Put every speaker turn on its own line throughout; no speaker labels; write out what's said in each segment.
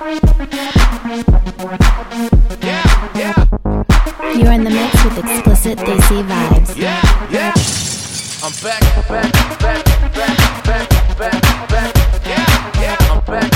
You're in the mix with explicit Desi vibes.
Yeah. I'm back. Yeah. I'm back.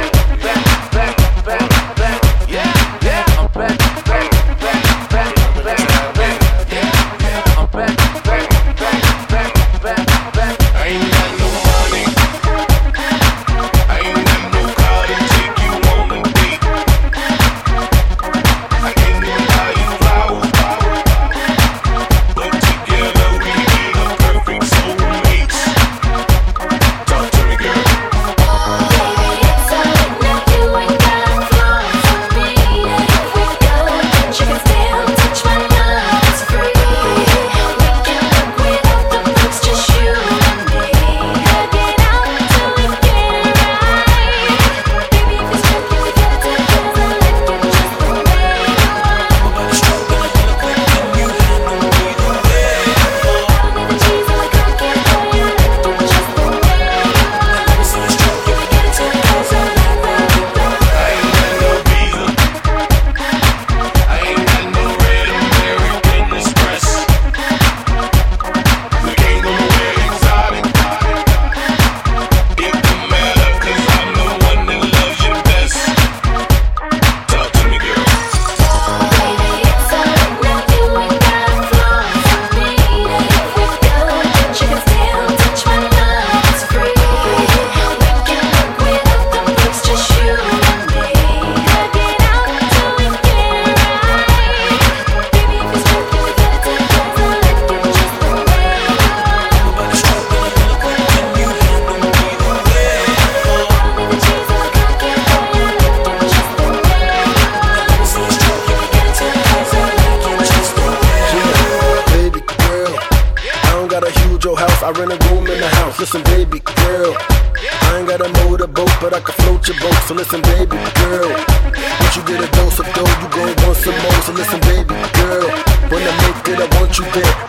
I rent a room in the house. Listen, baby girl, I ain't got a motorboat, but I can float your boat. So listen, baby girl, once you get a dose of dough, you gon' want some more. So listen, baby girl, when I make it, I want you there.